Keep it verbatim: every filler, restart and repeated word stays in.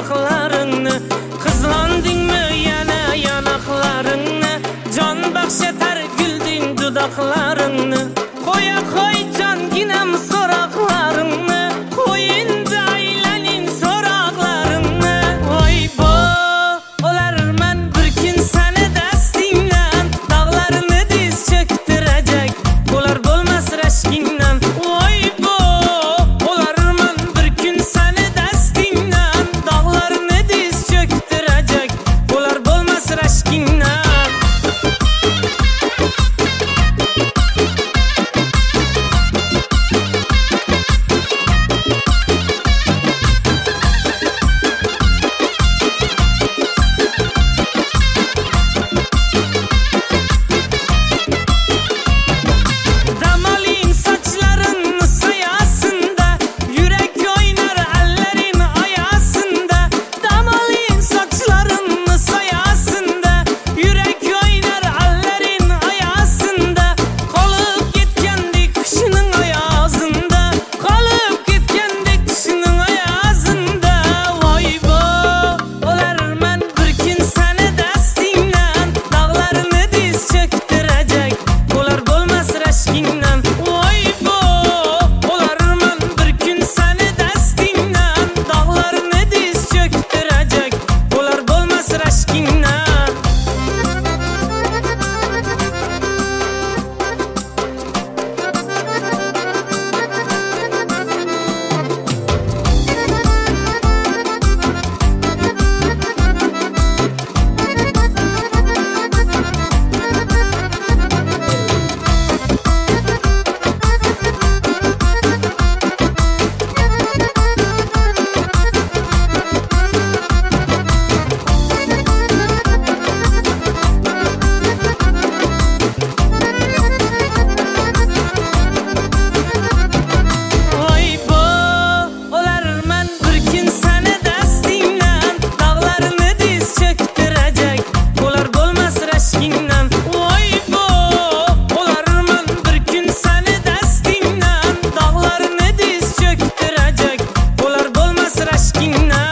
dudaklarını, kızlandın mı yana yanaklarını, can bahşeter güldün dudaklarını. Koya koy can ginem soraklarını, koyunca aylanin soraklarını. Oy bo, olar men bir gün seni destinlen, dağlarını diz çöktürecek, olar bolmaz reşkinden. Oy bo, olar men bir gün seni destinlen, dağlarını diz çöktürecek, olar bolmaz reşkinden. Aşkına